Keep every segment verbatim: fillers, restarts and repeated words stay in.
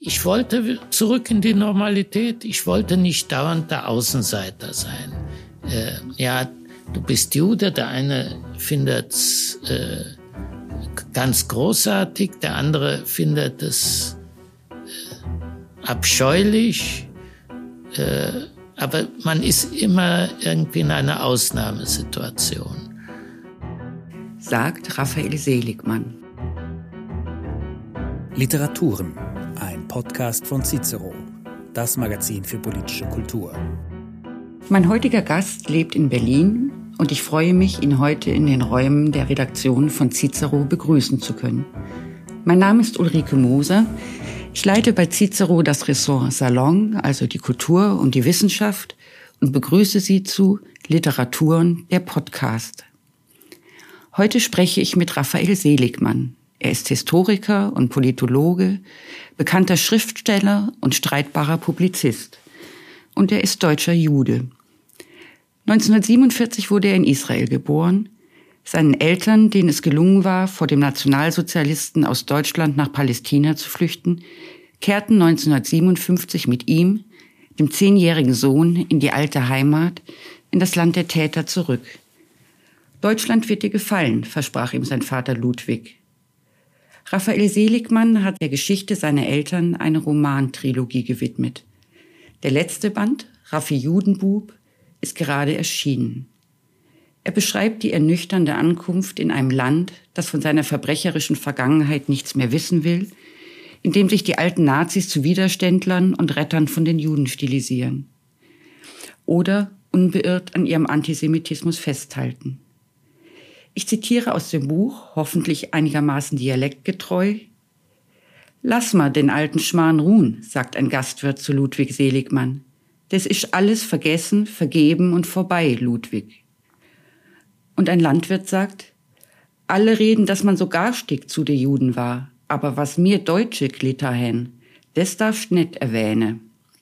Ich wollte zurück in die Normalität. Ich wollte nicht dauernd der Außenseiter sein. Äh, ja, du bist Jude, der eine findet's äh, ganz großartig, der andere findet es äh, abscheulich. Äh, aber man ist immer irgendwie in einer Ausnahmesituation. Sagt Raphael Seligman. Literaturen, ein Podcast von Cicero, das Magazin für politische Kultur. Mein heutiger Gast lebt in Berlin und ich freue mich, ihn heute in den Räumen der Redaktion von Cicero begrüßen zu können. Mein Name ist Ulrike Moser. Ich leite bei Cicero das Ressort Salon, also die Kultur und die Wissenschaft, und begrüße Sie zu Literaturen, der Podcast. Heute spreche ich mit Raphael Seligman. Er ist Historiker und Politologe, bekannter Schriftsteller und streitbarer Publizist. Und er ist deutscher Jude. neunzehnhundertsiebenundvierzig wurde er in Israel geboren. Seinen Eltern, denen es gelungen war, vor dem Nationalsozialisten aus Deutschland nach Palästina zu flüchten, kehrten neunzehnhundertsiebenundfünfzig mit ihm, dem zehnjährigen Sohn, in die alte Heimat, in das Land der Täter zurück. Deutschland wird dir gefallen, versprach ihm sein Vater Ludwig. Raphael Seligman hat der Geschichte seiner Eltern eine Romantrilogie gewidmet. Der letzte Band, Raffi Judenbub, ist gerade erschienen. Er beschreibt die ernüchternde Ankunft in einem Land, das von seiner verbrecherischen Vergangenheit nichts mehr wissen will, in dem sich die alten Nazis zu Widerständlern und Rettern von den Juden stilisieren. Oder unbeirrt an ihrem Antisemitismus festhalten. Ich zitiere aus dem Buch, hoffentlich einigermaßen dialektgetreu. »Lass mal den alten Schmarrn ruhen«, sagt ein Gastwirt zu Ludwig Seligman. »Das ist alles vergessen, vergeben und vorbei, Ludwig.« Und ein Landwirt sagt, »Alle reden, dass man so garstig zu den Juden war, aber was mir Deutsche glitter hen, das darfst nicht erwähnen.«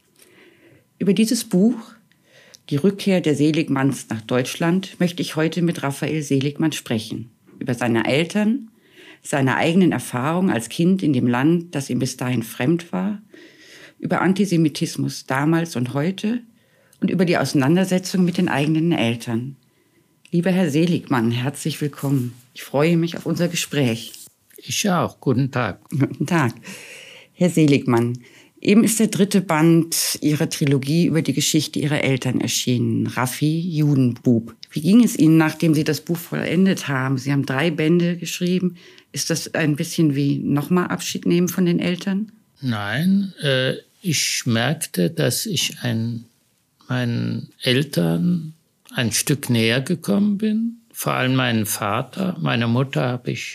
Über dieses Buch, die Rückkehr der Seligmans nach Deutschland, möchte ich heute mit Raphael Seligman sprechen. Über seine Eltern, seine eigenen Erfahrungen als Kind in dem Land, das ihm bis dahin fremd war, über Antisemitismus damals und heute und über die Auseinandersetzung mit den eigenen Eltern. Lieber Herr Seligman, herzlich willkommen. Ich freue mich auf unser Gespräch. Ich auch. Guten Tag. Guten Tag. Herr Seligman, eben ist der dritte Band Ihrer Trilogie über die Geschichte Ihrer Eltern erschienen, Raffi Judenbub. Wie ging es Ihnen, nachdem Sie das Buch vollendet haben? Sie haben drei Bände geschrieben. Ist das ein bisschen wie nochmal Abschied nehmen von den Eltern? Nein, äh, ich merkte, dass ich ein, meinen Eltern ein Stück näher gekommen bin. Vor allem meinen Vater. Meine Mutter habe ich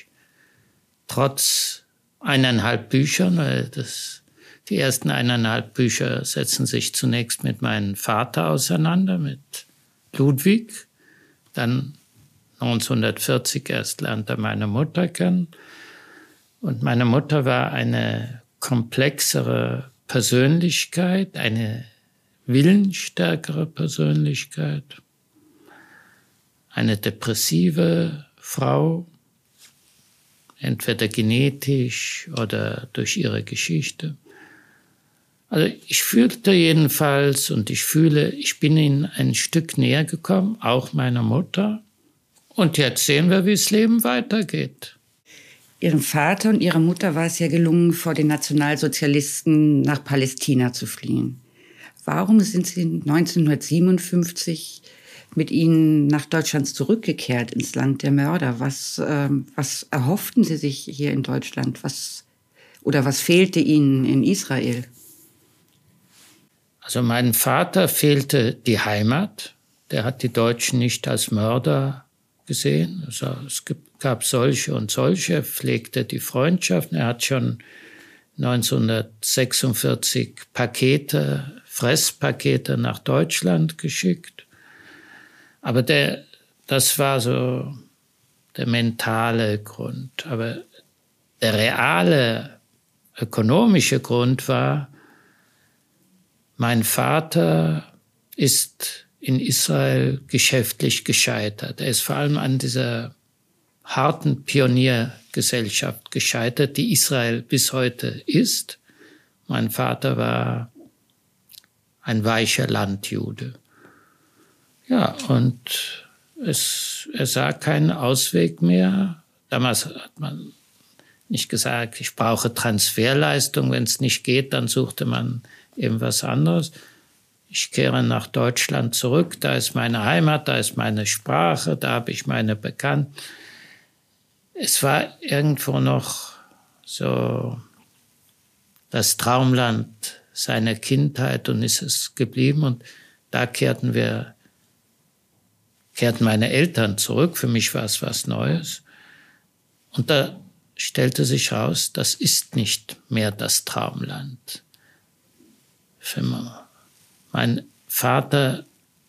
trotz eineinhalb Büchern, weil das Die ersten eineinhalb Bücher setzen sich zunächst mit meinem Vater auseinander, mit Ludwig. Dann neunzehnhundertvierzig erst lernte er meine Mutter kennen. Und meine Mutter war eine komplexere Persönlichkeit, eine willensstärkere Persönlichkeit, eine depressive Frau, entweder genetisch oder durch ihre Geschichte. Also ich fühlte jedenfalls und ich fühle, ich bin ihnen ein Stück näher gekommen, auch meiner Mutter. Und jetzt sehen wir, wie das Leben weitergeht. Ihrem Vater und Ihrer Mutter war es ja gelungen, vor den Nationalsozialisten nach Palästina zu fliehen. Warum sind Sie neunzehnhundertsiebenundfünfzig mit ihnen nach Deutschland zurückgekehrt, ins Land der Mörder? Was, äh, was erhofften Sie sich hier in Deutschland? Was, oder was fehlte Ihnen in Israel? Also meinem Vater fehlte die Heimat. Der hat die Deutschen nicht als Mörder gesehen. Also es gab solche und solche. Er pflegte die Freundschaften. Er hat schon neunzehnhundertsechsundvierzig Pakete, Fresspakete nach Deutschland geschickt. Aber der, das war so der mentale Grund. Aber der reale ökonomische Grund war, mein Vater ist in Israel geschäftlich gescheitert. Er ist vor allem an dieser harten Pioniergesellschaft gescheitert, die Israel bis heute ist. Mein Vater war ein weicher Landjude. Ja, und es, er sah keinen Ausweg mehr. Damals hat man nicht gesagt, ich brauche Transferleistung. Wenn es nicht geht, dann suchte man eben was anderes. Ich kehre nach Deutschland zurück. Da ist meine Heimat, da ist meine Sprache, da habe ich meine Bekannten. Es war irgendwo noch so das Traumland seiner Kindheit und ist es geblieben. Und da kehrten wir, kehrten meine Eltern zurück. Für mich war es was Neues. Und da stellte sich raus, das ist nicht mehr das Traumland. Für mein Vater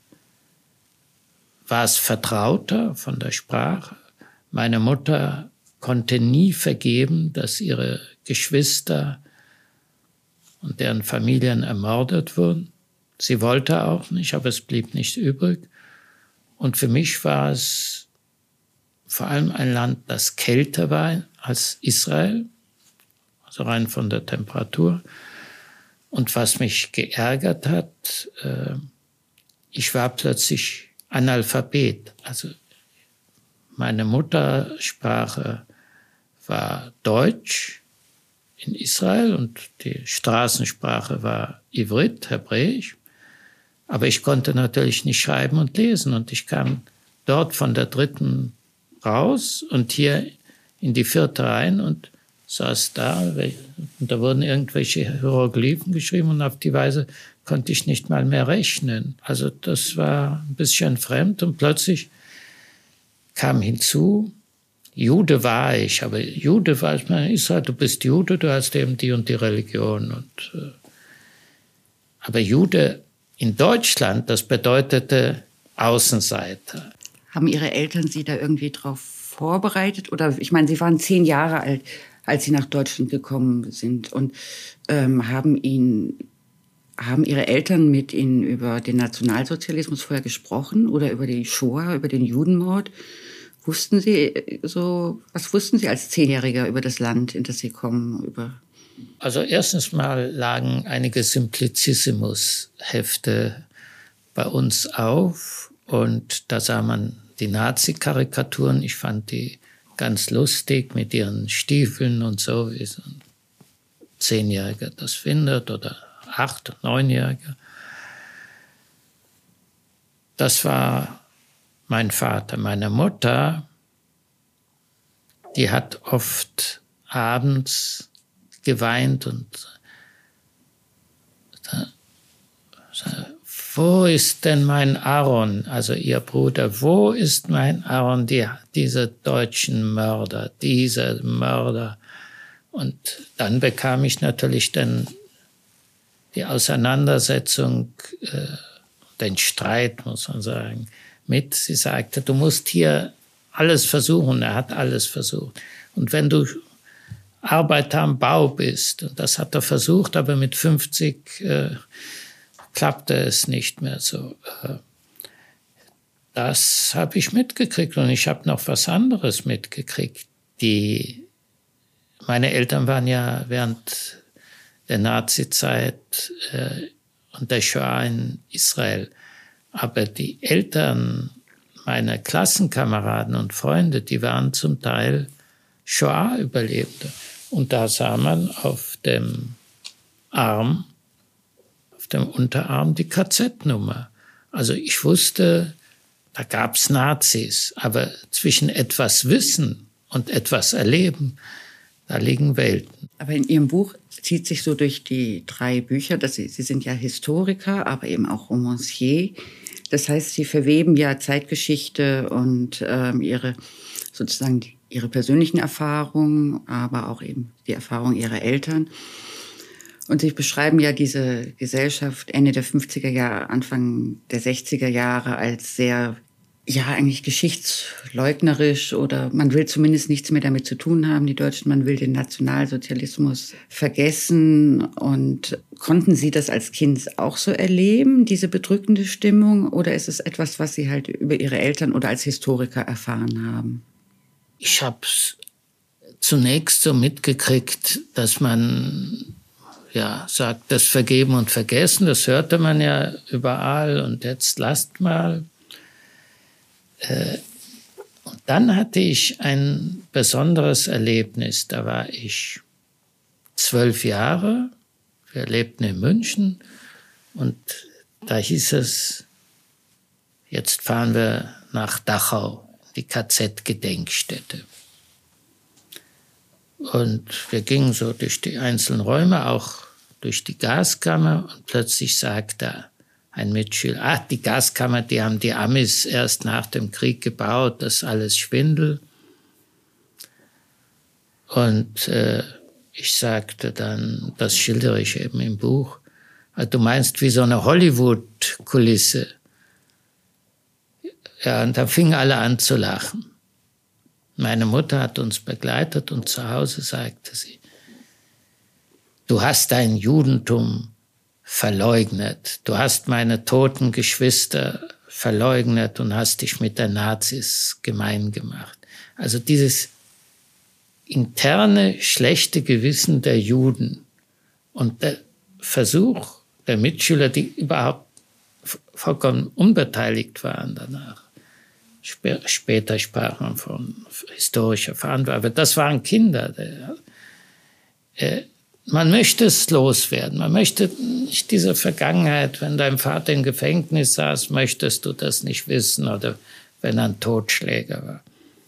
war es vertrauter von der Sprache. Meine Mutter konnte nie vergeben, dass ihre Geschwister und deren Familien ermordet wurden. Sie wollte auch nicht, aber es blieb nicht übrig. Und für mich war es vor allem ein Land, das kälter war als Israel, also rein von der Temperatur. Und was mich geärgert hat, äh, ich war plötzlich Analphabet. Also meine Muttersprache war Deutsch in Israel und die Straßensprache war Ivrit, Hebräisch. Aber ich konnte natürlich nicht schreiben und lesen. Und ich kam dort von der dritten raus und hier in die vierte rein und saß da. Und da wurden irgendwelche Hieroglyphen geschrieben und auf die Weise konnte ich nicht mal mehr rechnen. Also das war ein bisschen fremd und plötzlich kam hinzu, Jude war ich, aber Jude war ich, man Israel, du bist Jude, du hast eben die und die Religion. Und, äh, aber Jude in Deutschland, das bedeutete Außenseiter. Haben Ihre Eltern Sie da irgendwie drauf vorbereitet? Oder ich meine, Sie waren zehn Jahre alt, als Sie nach Deutschland gekommen sind und ähm, haben ihn, haben Ihre Eltern mit Ihnen über den Nationalsozialismus vorher gesprochen oder über die Shoah, über den Judenmord? Wussten Sie so, was wussten Sie als Zehnjähriger über das Land, in das Sie kommen? Über Also erstens mal lagen einige Simplicissimus-Hefte bei uns auf und da sah man die Nazi-Karikaturen. Ich fand die ganz lustig mit ihren Stiefeln und so, wie so ein Zehnjähriger das findet oder Acht-, Neunjähriger. Das war mein Vater. Meine Mutter, die hat oft abends geweint und da, wo ist denn mein Aaron, also ihr Bruder, wo ist mein Aaron, die, diese deutschen Mörder, diese Mörder. Und dann bekam ich natürlich dann die Auseinandersetzung, äh, den Streit, muss man sagen, mit. Sie sagte, du musst hier alles versuchen. Er hat alles versucht. Und wenn du Arbeiter am Bau bist, und das hat er versucht, aber mit fünfzig äh, klappte es nicht mehr so. Äh, das habe ich mitgekriegt und ich habe noch was anderes mitgekriegt. Die, meine Eltern waren ja während der Nazizeit äh, und der Shoah in Israel. Aber die Eltern meiner Klassenkameraden und Freunde, die waren zum Teil Shoah-Überlebende. Und da sah man auf dem Arm, auf dem Unterarm die K Z-Nummer. Also ich wusste, da gab's Nazis. Aber zwischen etwas Wissen und etwas Erleben, da liegen Welten. Aber in Ihrem Buch zieht sich so durch die drei Bücher, dass Sie, Sie sind ja Historiker, aber eben auch Romancier. Das heißt, Sie verweben ja Zeitgeschichte und ähm, Ihre sozusagen die, Ihre persönlichen Erfahrungen, aber auch eben die Erfahrungen Ihrer Eltern. Und Sie beschreiben ja diese Gesellschaft Ende der fünfziger Jahre, Anfang der sechziger Jahre als sehr, ja, eigentlich geschichtsleugnerisch oder man will zumindest nichts mehr damit zu tun haben, die Deutschen, man will den Nationalsozialismus vergessen. Und konnten Sie das als Kind auch so erleben, diese bedrückende Stimmung? Oder ist es etwas, was Sie halt über Ihre Eltern oder als Historiker erfahren haben? Ich habe zunächst so mitgekriegt, dass man ja, sagt, das Vergeben und Vergessen, das hörte man ja überall und jetzt lasst mal. Äh, und dann hatte ich ein besonderes Erlebnis. Da war ich zwölf Jahre, wir lebten in München und da hieß es, jetzt fahren wir nach Dachau, die K Z-Gedenkstätte. Und wir gingen so durch die einzelnen Räume, auch durch die Gaskammer und plötzlich sagte ein Mitschüler, ach, die Gaskammer, die haben die Amis erst nach dem Krieg gebaut, das ist alles Schwindel. Und äh, ich sagte dann, das schildere ich eben im Buch, du meinst wie so eine Hollywood-Kulisse. Ja, und da fingen alle an zu lachen. Meine Mutter hat uns begleitet und zu Hause sagte sie, du hast dein Judentum verleugnet, du hast meine toten Geschwister verleugnet und hast dich mit der Nazis gemein gemacht. Also dieses interne schlechte Gewissen der Juden und der Versuch der Mitschüler, die überhaupt vollkommen unbeteiligt waren danach. Später sprach man von historischer Verantwortung, aber das waren Kinder. Man möchte es loswerden, man möchte nicht diese Vergangenheit, wenn dein Vater im Gefängnis saß, möchtest du das nicht wissen oder wenn er ein Totschläger war.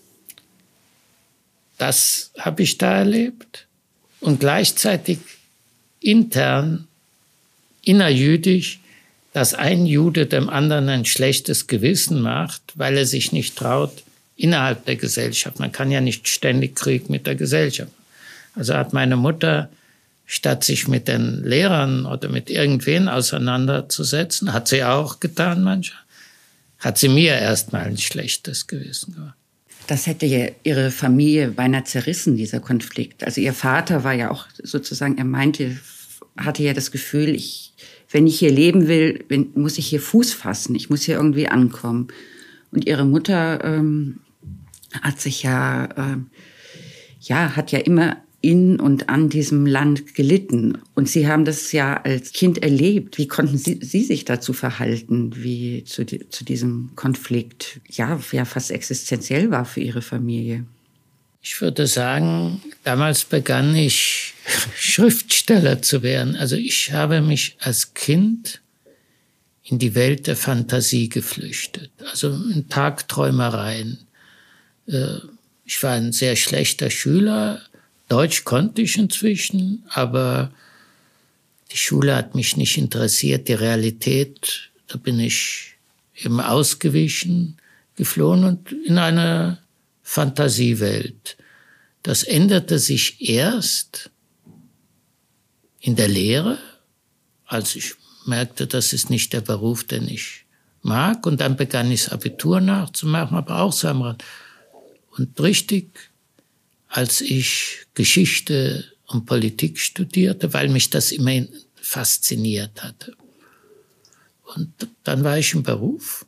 Das habe ich da erlebt und gleichzeitig intern, innerjüdisch, dass ein Jude dem anderen ein schlechtes Gewissen macht, weil er sich nicht traut innerhalb der Gesellschaft. Man kann ja nicht ständig Krieg mit der Gesellschaft. Also hat meine Mutter, statt sich mit den Lehrern oder mit irgendwen auseinanderzusetzen, hat sie auch getan manchmal, hat sie mir erstmal ein schlechtes Gewissen gemacht. Das hätte ja Ihre Familie beinahe zerrissen, dieser Konflikt. Also Ihr Vater war ja auch sozusagen, er meinte, hatte ja das Gefühl, ich wenn ich hier leben will, muss ich hier Fuß fassen. Ich muss hier irgendwie ankommen. Und ihre Mutter ähm, hat sich ja, ähm, ja, hat ja immer in und an diesem Land gelitten. Und Sie haben das ja als Kind erlebt. Wie konnten Sie, Sie sich dazu verhalten, wie zu, zu diesem Konflikt, ja, ja, fast existenziell war für Ihre Familie? Ich würde sagen, damals begann ich, Schriftsteller zu werden. Also ich habe mich als Kind in die Welt der Fantasie geflüchtet. Also in Tagträumereien. Ich war ein sehr schlechter Schüler. Deutsch konnte ich inzwischen, aber die Schule hat mich nicht interessiert. Die Realität, da bin ich eben ausgewichen, geflohen und in eine Fantasiewelt. Das änderte sich erst in der Lehre, als ich merkte, das ist nicht der Beruf, den ich mag. Und dann begann ich das Abitur nachzumachen, aber auch so am Rand. Und richtig, als ich Geschichte und Politik studierte, weil mich das immer fasziniert hatte. Und dann war ich im Beruf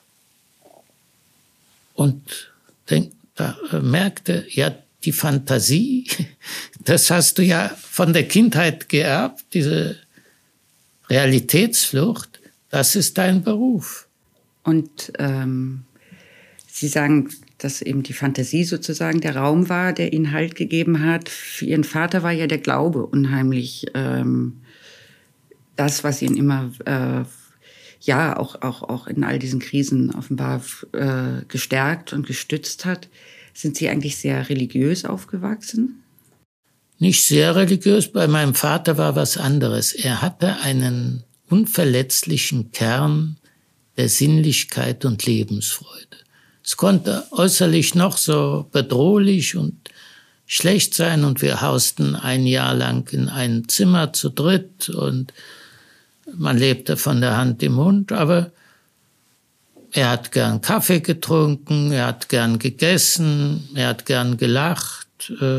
und denk, da merkte, ja, die Fantasie, das hast du ja von der Kindheit geerbt, diese Realitätsflucht, das ist dein Beruf. Und ähm, Sie sagen, dass eben die Fantasie sozusagen der Raum war, der Ihnen Halt gegeben hat. Für Ihren Vater war ja der Glaube unheimlich ähm, das, was ihn immer äh, ja auch, auch, auch in all diesen Krisen offenbar äh, gestärkt und gestützt hat. Sind Sie eigentlich sehr religiös aufgewachsen? Nicht sehr religiös. Bei meinem Vater war was anderes. Er hatte einen unverletzlichen Kern der Sinnlichkeit und Lebensfreude. Es konnte äußerlich noch so bedrohlich und schlecht sein und wir hausten ein Jahr lang in einem Zimmer zu dritt und man lebte von der Hand im Mund, aber er hat gern Kaffee getrunken, er hat gern gegessen, er hat gern gelacht.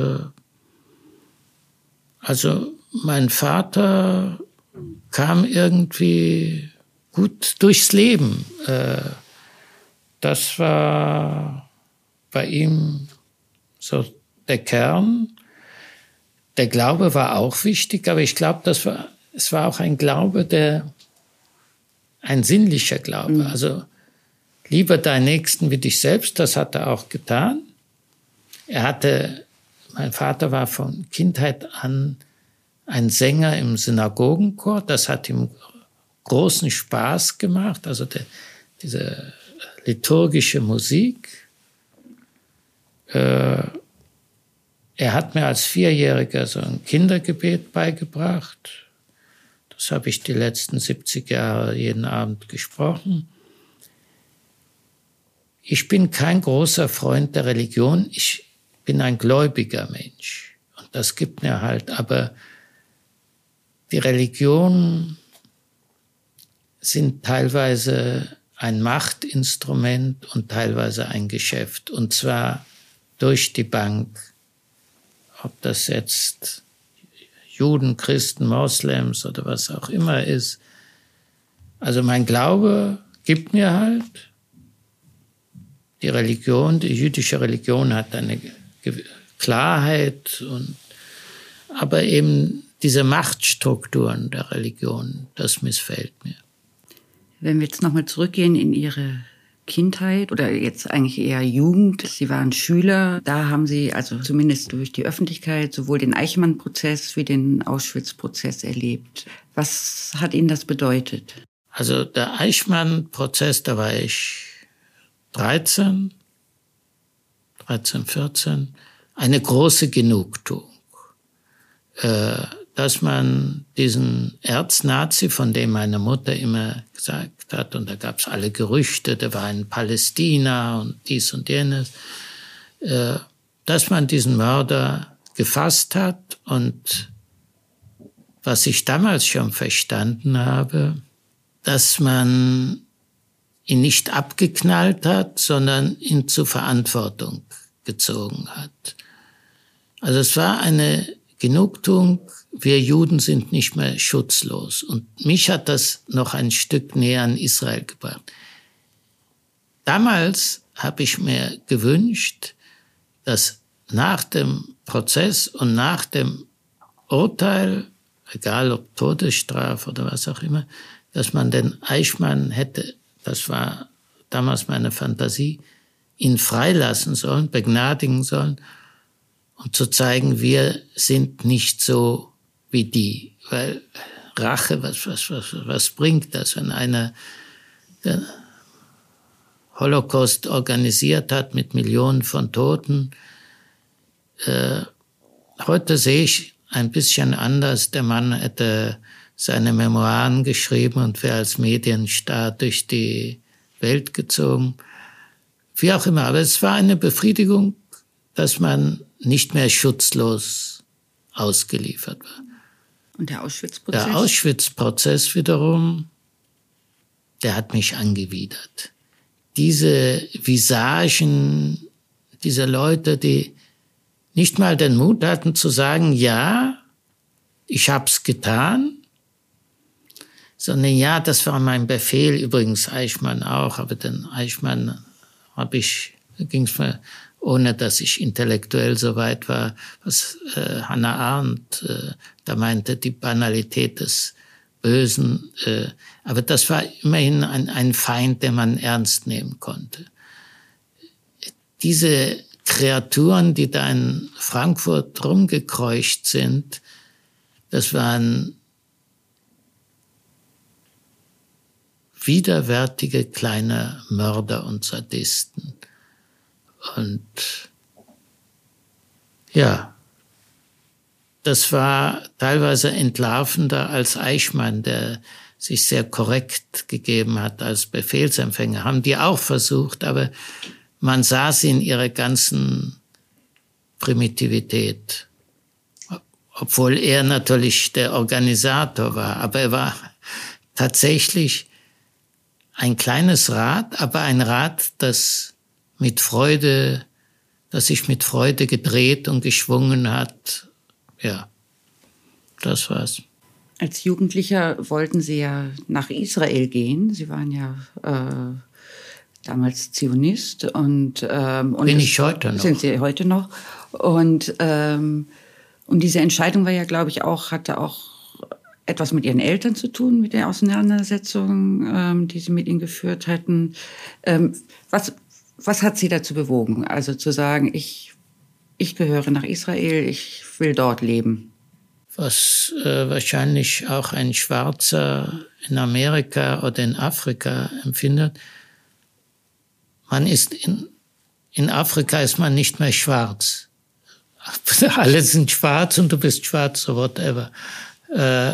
Also mein Vater kam irgendwie gut durchs Leben. Das war bei ihm so der Kern. der Glaube war auch wichtig, aber ich glaube, das war, es war auch ein Glaube, der ein sinnlicher Glaube. Mhm. Also lieber deinen Nächsten wie dich selbst, das hat er auch getan. Er hatte, mein Vater war von Kindheit an ein Sänger im Synagogenchor, das hat ihm großen Spaß gemacht, also der, diese liturgische Musik. Äh, er hat mir als Vierjähriger so ein Kindergebet beigebracht. Das habe ich die letzten siebzig Jahre jeden Abend gesprochen. Ich bin kein großer Freund der Religion. Ich bin ein gläubiger Mensch. Und das gibt mir halt, aber die Religionen sind teilweise ein Machtinstrument und teilweise ein Geschäft. Und zwar durch die Bank. Ob das jetzt Juden, Christen, Moslems oder was auch immer ist. Also mein Glaube gibt mir halt, die Religion, die jüdische Religion hat eine Klarheit, und, aber eben diese Machtstrukturen der Religion, das missfällt mir. Wenn wir jetzt nochmal zurückgehen in Ihre Kindheit oder jetzt eigentlich eher Jugend. Sie waren Schüler. Da haben Sie also zumindest durch die Öffentlichkeit sowohl den Eichmann-Prozess wie den Auschwitz-Prozess erlebt. Was hat Ihnen das bedeutet? Also der Eichmann-Prozess, da war ich dreizehn, dreizehn, vierzehn. Eine große Genugtuung, äh, dass man diesen Erznazi, von dem meine Mutter immer gesagt hat, und da gab es alle Gerüchte, der war in Palästina und dies und jenes, äh, dass man diesen Mörder gefasst hat. Und was ich damals schon verstanden habe, dass man ihn nicht abgeknallt hat, sondern ihn zur Verantwortung gezogen hat. Also es war eine Genugtuung, wir Juden sind nicht mehr schutzlos. Und mich hat das noch ein Stück näher an Israel gebracht. Damals habe ich mir gewünscht, dass nach dem Prozess und nach dem Urteil, egal ob Todesstrafe oder was auch immer, dass man den Eichmann hätte, das war damals meine Fantasie, ihn freilassen sollen, begnadigen sollen, und zu zeigen, wir sind nicht so wie die. Weil Rache, was, was, was, was bringt das, wenn einer den Holocaust organisiert hat mit Millionen von Toten? Äh, heute sehe ich ein bisschen anders. Der Mann hätte seine Memoiren geschrieben und wäre als Medienstar durch die Welt gezogen. Wie auch immer. Aber es war eine Befriedigung, dass man nicht mehr schutzlos ausgeliefert war. Und der Auschwitz-Prozess? Der Auschwitz-Prozess wiederum, der hat mich angewidert. Diese Visagen, diese Leute, die nicht mal den Mut hatten zu sagen, ja, ich hab's getan, sondern ja, das war mein Befehl, übrigens Eichmann auch, aber den Eichmann habe ich, da ging's mir, ohne dass ich intellektuell so weit war, was äh, Hannah Arendt äh, da meinte, die Banalität des Bösen. Äh, aber das war immerhin ein, ein Feind, den man ernst nehmen konnte. Diese Kreaturen, die da in Frankfurt rumgekreucht sind, das waren widerwärtige kleine Mörder und Sadisten. Und ja, das war teilweise entlarvender als Eichmann, der sich sehr korrekt gegeben hat als Befehlsempfänger. Haben die auch versucht, aber man sah sie in ihrer ganzen Primitivität. Obwohl er natürlich der Organisator war, aber er war tatsächlich ein kleines Rad, aber ein Rad, das mit Freude, das sich mit Freude gedreht und geschwungen hat. Ja, das war's. Als Jugendlicher wollten Sie ja nach Israel gehen. Sie waren ja äh, damals Zionist und, ähm, und bin ich heute noch. Sind Sie heute noch? Und ähm, Und diese Entscheidung war ja, glaube ich, auch, hatte auch etwas mit ihren Eltern zu tun, mit der Auseinandersetzung, ähm, die sie mit ihnen geführt hatten. Ähm, was, was hat sie dazu bewogen? Also zu sagen, ich, ich gehöre nach Israel, ich will dort leben. Was äh, wahrscheinlich auch ein Schwarzer in Amerika oder in Afrika empfindet. Man ist in, in Afrika ist man nicht mehr schwarz. Alle sind schwarz und du bist schwarz, so whatever. Äh,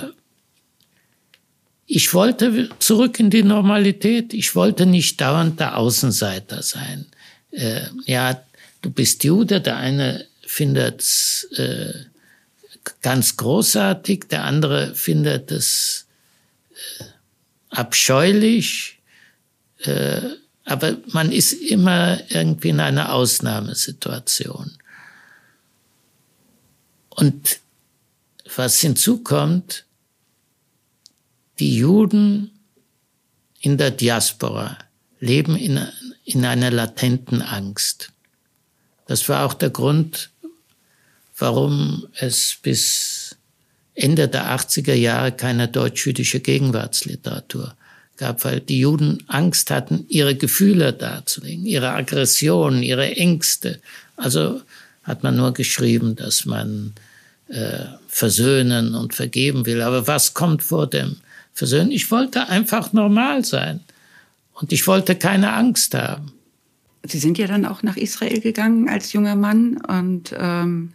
ich wollte zurück in die Normalität. Ich wollte nicht dauernd der Außenseiter sein. Äh, ja, du bist Jude, der eine findet es äh, ganz großartig, der andere findet es äh, abscheulich. Äh, aber man ist immer irgendwie in einer Ausnahmesituation. Und was hinzukommt, die Juden in der Diaspora leben in, in einer latenten Angst. Das war auch der Grund, warum es bis Ende der achtziger Jahre keine deutsch-jüdische Gegenwartsliteratur gab, weil die Juden Angst hatten, ihre Gefühle darzulegen, ihre Aggressionen, ihre Ängste. Also hat man nur geschrieben, dass man äh, versöhnen und vergeben will. Aber was kommt vor dem Versöhnen? Ich wollte einfach normal sein und ich wollte keine Angst haben. Sie sind ja dann auch nach Israel gegangen als junger Mann und ähm,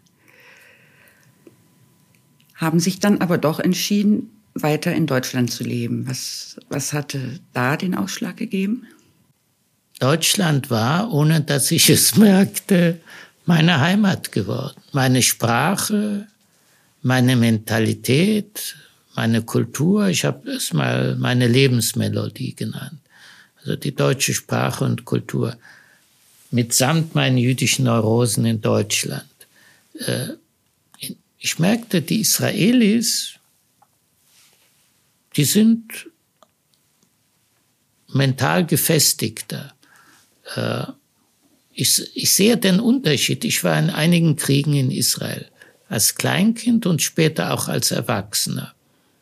haben sich dann aber doch entschieden, weiter in Deutschland zu leben. Was, was hatte da den Ausschlag gegeben? Deutschland war, ohne dass ich es merkte, meine Heimat geworden. Meine Sprache, meine Mentalität, meine Kultur. Ich habe es mal meine Lebensmelodie genannt. Also die deutsche Sprache und Kultur. Mitsamt meinen jüdischen Neurosen in Deutschland. Ich merkte, die Israelis, die sind mental gefestigter. Ich, ich sehe den Unterschied. Ich war in einigen Kriegen in Israel, als Kleinkind und später auch als Erwachsener.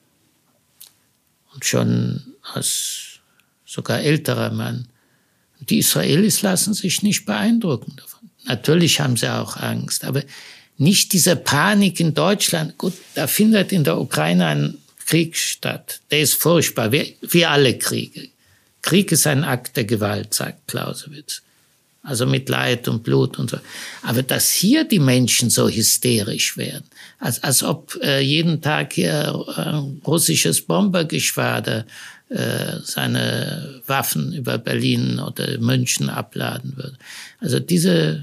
Und schon als sogar älterer Mann. Die Israelis lassen sich nicht beeindrucken davon. Natürlich haben sie auch Angst, aber nicht diese Panik in Deutschland. Gut, da findet in der Ukraine ein Krieg statt. Der ist furchtbar, wie, wie alle Kriege. Krieg ist ein Akt der Gewalt, sagt Clausewitz. Also mit Leid und Blut und so. Aber dass hier die Menschen so hysterisch werden, als, als ob äh, jeden Tag hier äh, russisches Bombergeschwader äh, seine Waffen über Berlin oder München abladen würde. Also diese,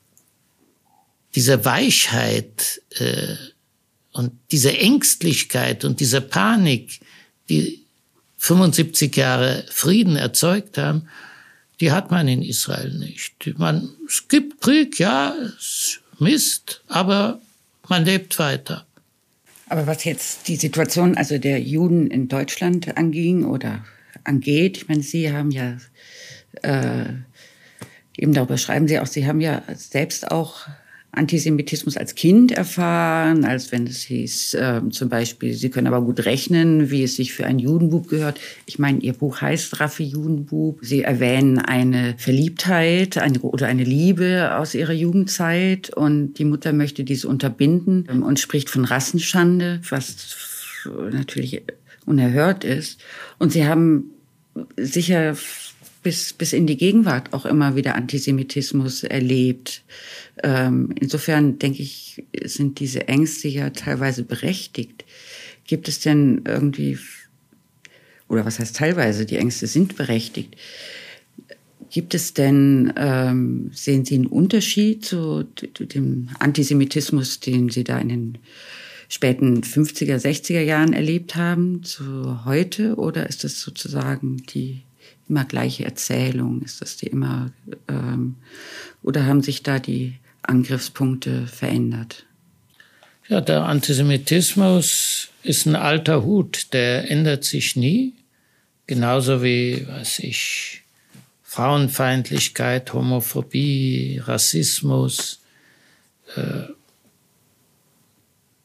diese Weichheit äh, und diese Ängstlichkeit und diese Panik, die fünfundsiebzig Jahre Frieden erzeugt haben, die hat man in Israel nicht. Man, es gibt Krieg, ja, es ist Mist, aber man lebt weiter. Aber was jetzt die Situation also der Juden in Deutschland anging oder angeht, ich meine, Sie haben ja, äh, eben darüber schreiben Sie auch, Sie haben ja selbst auch Antisemitismus als Kind erfahren, als wenn es hieß, äh, zum Beispiel, Sie können aber gut rechnen, wie es sich für einen Judenbub gehört. Ich meine, Ihr Buch heißt Raffi Judenbub. Sie erwähnen eine Verliebtheit eine, oder eine Liebe aus Ihrer Jugendzeit und die Mutter möchte dies unterbinden ähm, und spricht von Rassenschande, was natürlich unerhört ist. Und Sie haben sicher bis, bis in die Gegenwart auch immer wieder Antisemitismus erlebt. Ähm, insofern denke ich, sind diese Ängste ja teilweise berechtigt. Gibt es denn irgendwie, oder was heißt teilweise, die Ängste sind berechtigt. Gibt es denn, ähm, sehen Sie einen Unterschied zu dem Antisemitismus, den Sie da in den späten fünfziger, sechziger Jahren erlebt haben, zu heute? Oder ist das sozusagen die immer gleiche Erzählung? Ist das die immer, ähm, oder haben sich da die Angriffspunkte verändert? Ja, der Antisemitismus ist ein alter Hut, der ändert sich nie. Genauso wie, weiß ich, Frauenfeindlichkeit, Homophobie, Rassismus. Äh,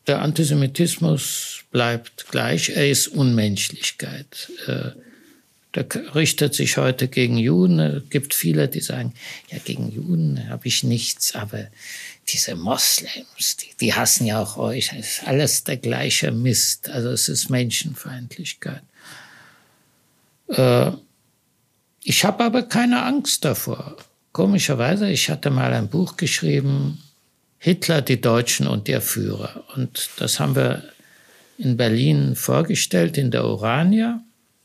der Antisemitismus bleibt gleich, er ist Unmenschlichkeit. Der richtet sich heute gegen Juden. Es gibt viele, die sagen, ja, gegen Juden habe ich nichts, aber diese Moslems, die, die hassen ja auch euch. Es ist alles der gleiche Mist. Also es ist Menschenfeindlichkeit. Ich habe aber keine Angst davor. Komischerweise, ich hatte mal ein Buch geschrieben, Hitler, die Deutschen und der Führer. Und das haben wir in Berlin vorgestellt, in der Urania.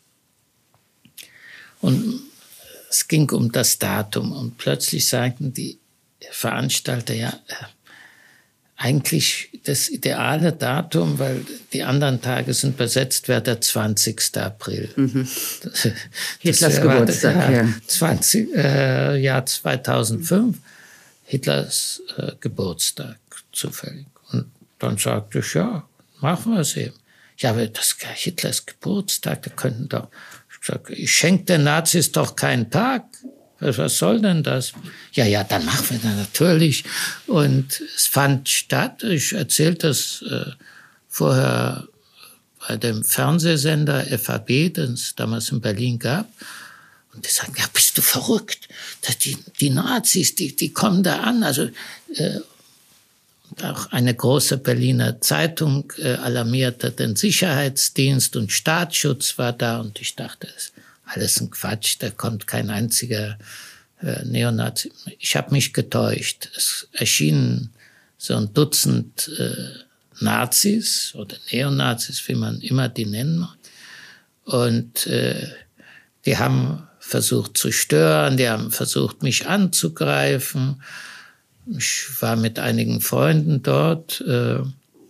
Und es ging um das Datum. Und plötzlich sagten die Veranstalter, ja, eigentlich das ideale Datum, weil die anderen Tage sind besetzt, wäre der zwanzigster April. Mhm. Das, Hitlers das Geburtstag, ja. ja. zwanzig, äh, Jahr zweitausendfünf, Hitlers äh, Geburtstag, zufällig. Und dann sagte ich, ja, machen wir es eben. Ja, aber das ist Hitlers Geburtstag, da könnten doch, ich sag, ich schenke den Nazis doch keinen Tag. Was soll denn das? Ja, ja, dann machen wir das natürlich. Und es fand statt. Ich erzählte das äh, vorher bei dem Fernsehsender F A B, den es damals in Berlin gab. Und die sagen, ja, bist du verrückt? Die, die Nazis, die, die kommen da an. Also äh, und auch eine große Berliner Zeitung äh, alarmierte den Sicherheitsdienst und Staatsschutz war da. Und ich dachte, es ist alles ein Quatsch, da kommt kein einziger äh, Neonazi. Ich habe mich getäuscht. Es erschienen so ein Dutzend äh, Nazis oder Neonazis, wie man immer die nennen mag. Und äh, die haben versucht zu stören, die haben versucht, mich anzugreifen. Ich war mit einigen Freunden dort äh,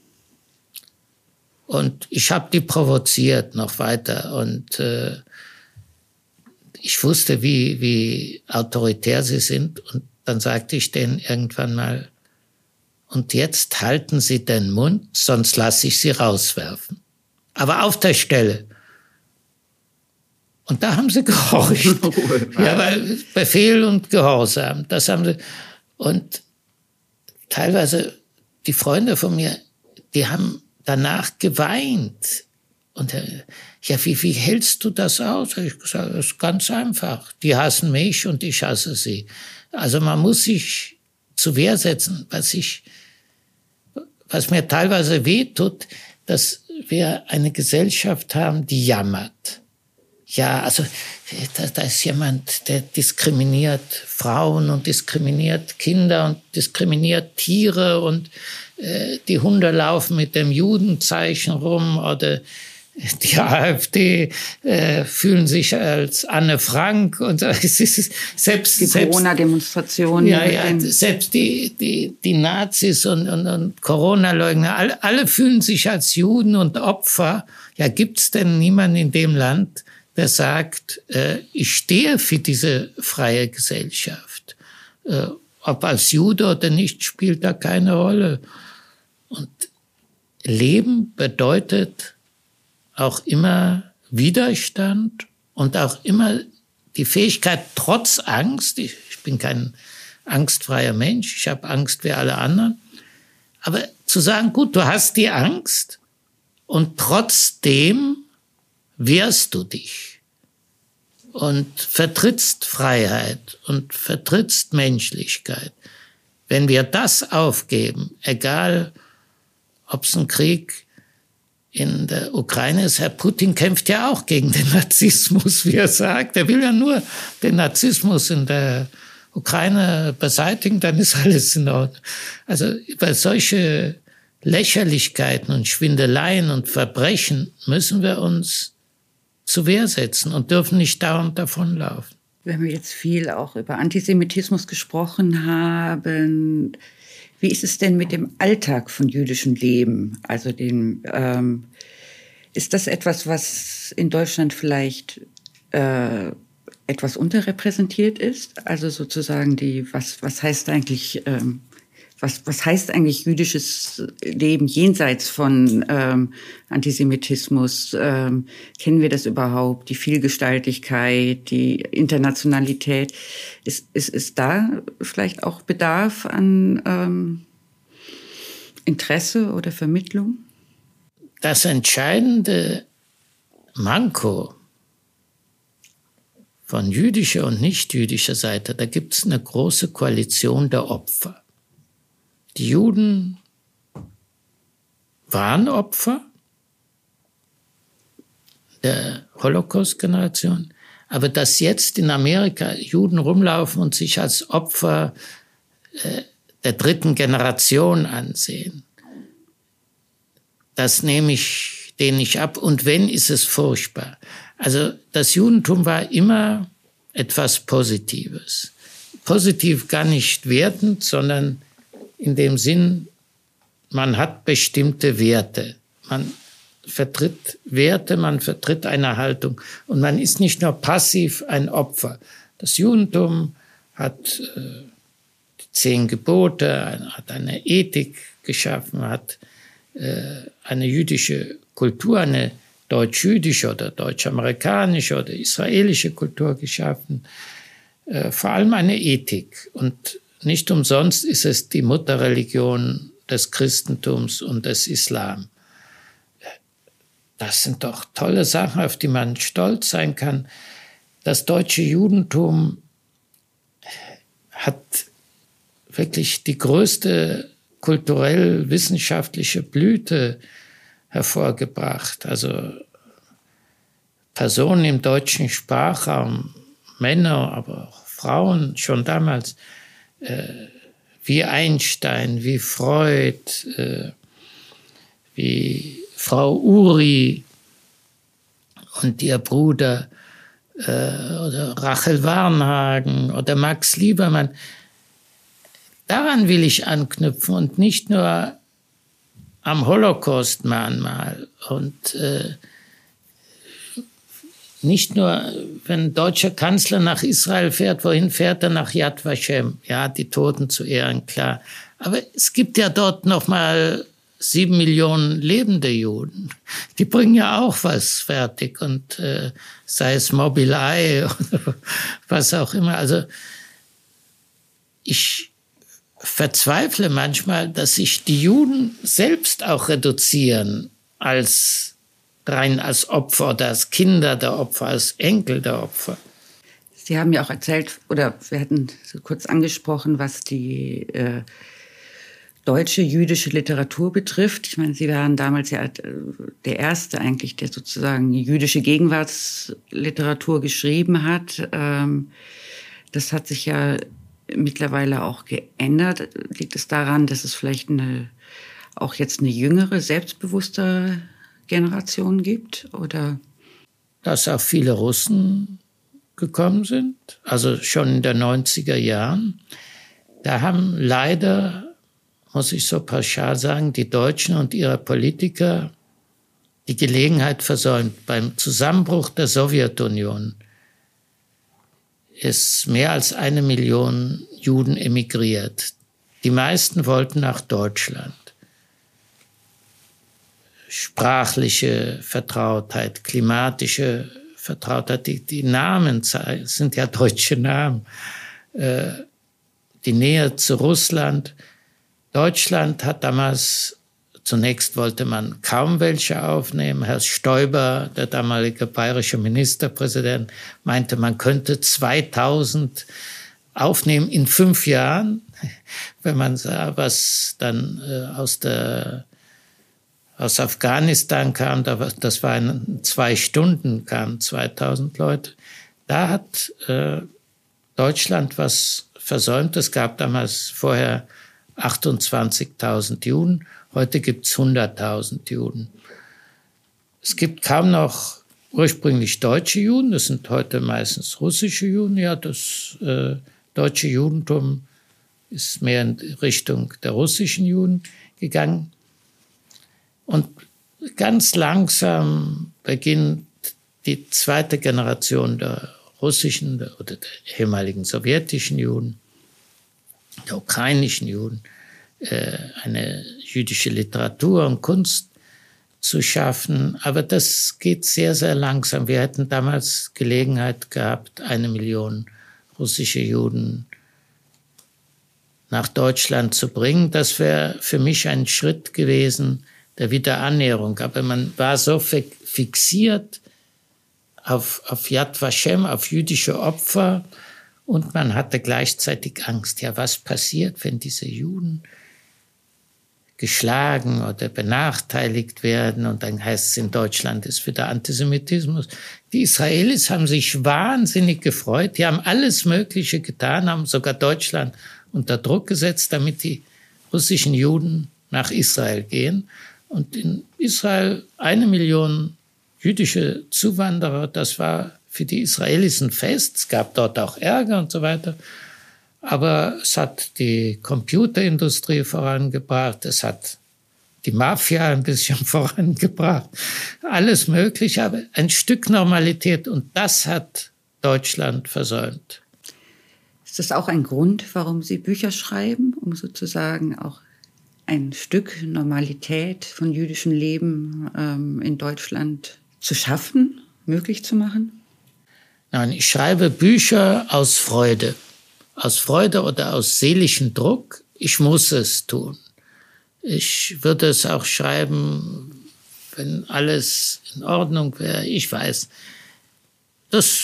und ich habe die provoziert noch weiter. Und äh, ich wusste, wie, wie autoritär sie sind. Und dann sagte ich denen irgendwann mal, und jetzt halten Sie den Mund, sonst lasse ich Sie rauswerfen. Aber auf der Stelle. Und da haben sie gehorcht. Ja, weil Befehl und Gehorsam, das haben sie. Und teilweise die Freunde von mir, die haben danach geweint. Und äh, ja, wie, wie hältst du das aus? Habe ich gesagt, das ist ganz einfach. Die hassen mich und ich hasse sie. Also man muss sich zur Wehr setzen, was ich, was mir teilweise wehtut, dass wir eine Gesellschaft haben, die jammert. Ja, also da, da ist jemand, der diskriminiert Frauen und diskriminiert Kinder und diskriminiert Tiere und äh, die Hunde laufen mit dem Judenzeichen rum oder die AfD äh, fühlen sich als Anne Frank und es ist selbst die Corona-Demonstrationen. Ja, ja, selbst die die die Nazis und und, und Corona-Leugner, alle, alle fühlen sich als Juden und Opfer. Ja, gibt's denn niemanden in dem Land, der sagt, äh, ich stehe für diese freie Gesellschaft. Äh, ob als Jude oder nicht, spielt da keine Rolle. Und Leben bedeutet auch immer Widerstand und auch immer die Fähigkeit, trotz Angst, ich, ich bin kein angstfreier Mensch, ich habe Angst wie alle anderen, aber zu sagen, gut, du hast die Angst und trotzdem wehrst du dich und vertrittst Freiheit und vertrittst Menschlichkeit. Wenn wir das aufgeben, egal ob es ein Krieg in der Ukraine ist, Herr Putin kämpft ja auch gegen den Narzissmus, wie er sagt. Er will ja nur den Narzissmus in der Ukraine beseitigen, dann ist alles in Ordnung. Also über solche Lächerlichkeiten und Schwindeleien und Verbrechen müssen wir uns zur Wehr setzen und dürfen nicht dauernd davonlaufen. Wenn wir jetzt viel auch über Antisemitismus gesprochen haben, wie ist es denn mit dem Alltag von jüdischem Leben? Also dem, ähm, ist das etwas, was in Deutschland vielleicht äh, etwas unterrepräsentiert ist? Also sozusagen die, was, was heißt eigentlich, ähm, was, was heißt eigentlich jüdisches Leben jenseits von ähm, Antisemitismus? Ähm, kennen wir das überhaupt? Die Vielgestaltigkeit, die Internationalität. Ist, ist, ist da vielleicht auch Bedarf an, ähm, Interesse oder Vermittlung? Das entscheidende Manko von jüdischer und nicht-jüdischer Seite, da gibt es eine große Koalition der Opfer. Die Juden waren Opfer der Holocaust-Generation, aber dass jetzt in Amerika Juden rumlaufen und sich als Opfer äh, der dritten Generation ansehen, das nehme ich denen nicht ab. Und wenn, ist es furchtbar. Also das Judentum war immer etwas Positives. Positiv gar nicht wertend, sondern in dem Sinn, man hat bestimmte Werte. Man vertritt Werte, man vertritt eine Haltung. Und man ist nicht nur passiv ein Opfer. Das Judentum hat äh, die zehn Gebote, hat eine Ethik geschaffen, hat äh, eine jüdische Kultur, eine deutsch-jüdische oder deutsch-amerikanische oder israelische Kultur geschaffen. Äh, vor allem eine Ethik. Und nicht umsonst ist es die Mutterreligion des Christentums und des Islam. Das sind doch tolle Sachen, auf die man stolz sein kann. Das deutsche Judentum hat wirklich die größte kulturell-wissenschaftliche Blüte hervorgebracht. Also Personen im deutschen Sprachraum, Männer, aber auch Frauen schon damals, äh, wie Einstein, wie Freud, äh, wie Frau Uri und ihr Bruder äh, oder Rachel Warnhagen oder Max Liebermann. Daran will ich anknüpfen und nicht nur am Holocaust-Mahnmal und äh, nicht nur, wenn ein deutscher Kanzler nach Israel fährt, wohin fährt er? Nach Yad Vashem. Ja, die Toten zu ehren, klar. Aber es gibt ja dort noch mal sieben Millionen lebende Juden. Die bringen ja auch was fertig und äh, sei es Mobilei oder was auch immer. Also ich verzweifle manchmal, dass sich die Juden selbst auch reduzieren als rein als Opfer oder als Kinder der Opfer, als Enkel der Opfer. Sie haben ja auch erzählt, oder wir hatten so kurz angesprochen, was die äh, deutsche jüdische Literatur betrifft. Ich meine, Sie waren damals ja der Erste eigentlich, der sozusagen jüdische Gegenwartsliteratur geschrieben hat. Ähm, das hat sich ja mittlerweile auch geändert. Liegt es daran, dass es vielleicht eine, auch jetzt eine jüngere, selbstbewusste Generation gibt, oder? Dass auch viele Russen gekommen sind, also schon in den neunziger Jahren. Da haben leider, muss ich so pauschal sagen, die Deutschen und ihre Politiker die Gelegenheit versäumt. Beim Zusammenbruch der Sowjetunion ist mehr als eine Million Juden emigriert. Die meisten wollten nach Deutschland. Sprachliche Vertrautheit, klimatische Vertrautheit, die, die Namen sind ja deutsche Namen, äh, die Nähe zu Russland. Deutschland hat damals, zunächst wollte man kaum welche aufnehmen. Herr Stoiber, der damalige bayerische Ministerpräsident, meinte, man könnte zweitausend aufnehmen in fünf Jahren. Wenn man sah, was dann äh, aus der aus Afghanistan kam, das war in zwei Stunden, kamen zweitausend Leute. Da hat äh, Deutschland was versäumt. Es gab damals vorher achtundzwanzigtausend Juden, heute gibt es hunderttausend Juden. Es gibt kaum noch ursprünglich deutsche Juden, das sind heute meistens russische Juden. Ja, das äh, deutsche Judentum ist mehr in Richtung der russischen Juden gegangen. Und ganz langsam beginnt die zweite Generation der russischen oder der ehemaligen sowjetischen Juden, der ukrainischen Juden, eine jüdische Literatur und Kunst zu schaffen. Aber das geht sehr, sehr langsam. Wir hätten damals Gelegenheit gehabt, eine Million russische Juden nach Deutschland zu bringen. Das wäre für mich ein Schritt gewesen der Wiederannäherung. Aber man war so fixiert auf, auf Yad Vashem, auf jüdische Opfer, und man hatte gleichzeitig Angst. Ja, was passiert, wenn diese Juden geschlagen oder benachteiligt werden? Und dann heißt es, in Deutschland ist wieder Antisemitismus. Die Israelis haben sich wahnsinnig gefreut. Die haben alles Mögliche getan, haben sogar Deutschland unter Druck gesetzt, damit die russischen Juden nach Israel gehen. Und in Israel eine Million jüdische Zuwanderer, das war für die Israelis ein Fest. Es gab dort auch Ärger und so weiter. Aber es hat die Computerindustrie vorangebracht, es hat die Mafia ein bisschen vorangebracht, alles Mögliche, aber ein Stück Normalität, und das hat Deutschland versäumt. Ist das auch ein Grund, warum Sie Bücher schreiben, um sozusagen auch ein Stück Normalität von jüdischem Leben ähm, in Deutschland zu schaffen, möglich zu machen? Nein, ich schreibe Bücher aus Freude. Aus Freude oder aus seelischem Druck. Ich muss es tun. Ich würde es auch schreiben, wenn alles in Ordnung wäre. Ich weiß, dass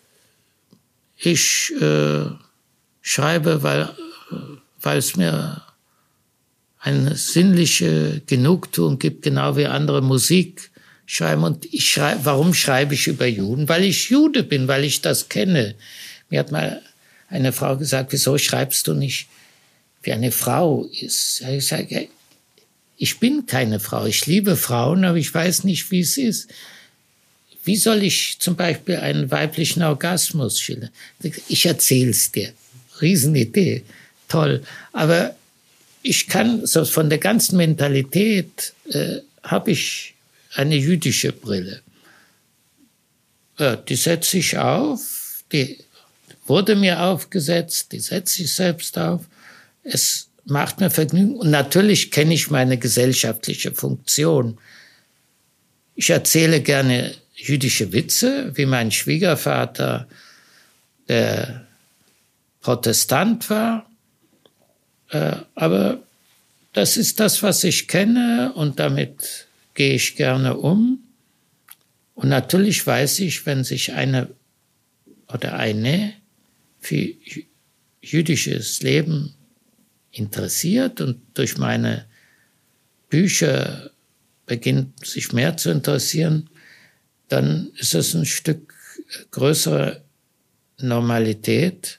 ich äh, schreibe, weil, weil es mir eine sinnliche Genugtuung gibt, genau wie andere Musik schreiben. Und ich schreibe, warum schreibe ich über Juden? Weil ich Jude bin, weil ich das kenne. Mir hat mal eine Frau gesagt, wieso schreibst du nicht, wie eine Frau ist? Ich sage, ich bin keine Frau. Ich liebe Frauen, aber ich weiß nicht, wie es ist. Wie soll ich zum Beispiel einen weiblichen Orgasmus schildern? Ich erzähl's dir. Riesenidee. Toll. Aber ich kann, so von der ganzen Mentalität, äh, habe ich eine jüdische Brille. Äh, die setze ich auf, die wurde mir aufgesetzt, die setze ich selbst auf. Es macht mir Vergnügen. Und natürlich kenne ich meine gesellschaftliche Funktion. Ich erzähle gerne jüdische Witze, wie mein Schwiegervater, der Protestant war. Äh, aber das ist das, was ich kenne, und damit gehe ich gerne um. Und natürlich weiß ich, wenn sich eine oder eine für jüdisches Leben interessiert und durch meine Bücher beginnt, sich mehr zu interessieren, dann ist es ein Stück größere Normalität.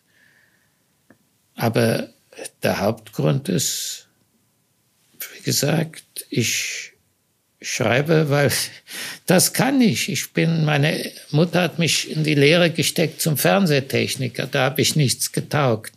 Aber der Hauptgrund ist, wie gesagt, ich schreibe, weil das kann ich. Ich bin, meine Mutter hat mich in die Lehre gesteckt zum Fernsehtechniker. Da habe ich nichts getaugt.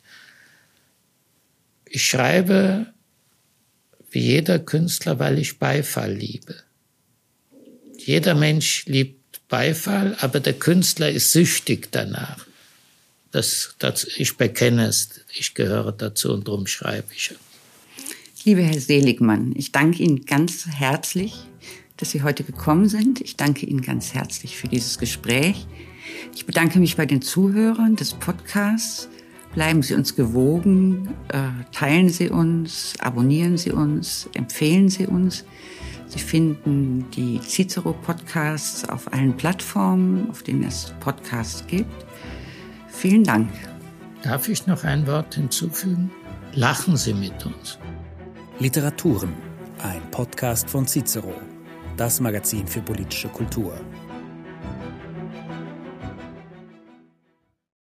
Ich schreibe wie jeder Künstler, weil ich Beifall liebe. Jeder Mensch liebt Beifall, aber der Künstler ist süchtig danach. Das, das, ich bekenne es, ich gehöre dazu, und darum schreibe ich. Lieber Herr Seligmann, ich danke Ihnen ganz herzlich, dass Sie heute gekommen sind. Ich danke Ihnen ganz herzlich für dieses Gespräch. Ich bedanke mich bei den Zuhörern des Podcasts. Bleiben Sie uns gewogen, teilen Sie uns, abonnieren Sie uns, empfehlen Sie uns. Sie finden die Cicero-Podcasts auf allen Plattformen, auf denen es Podcasts gibt. Vielen Dank. Darf ich noch ein Wort hinzufügen? Lachen Sie mit uns. Literaturen, ein Podcast von Cicero, das Magazin für politische Kultur.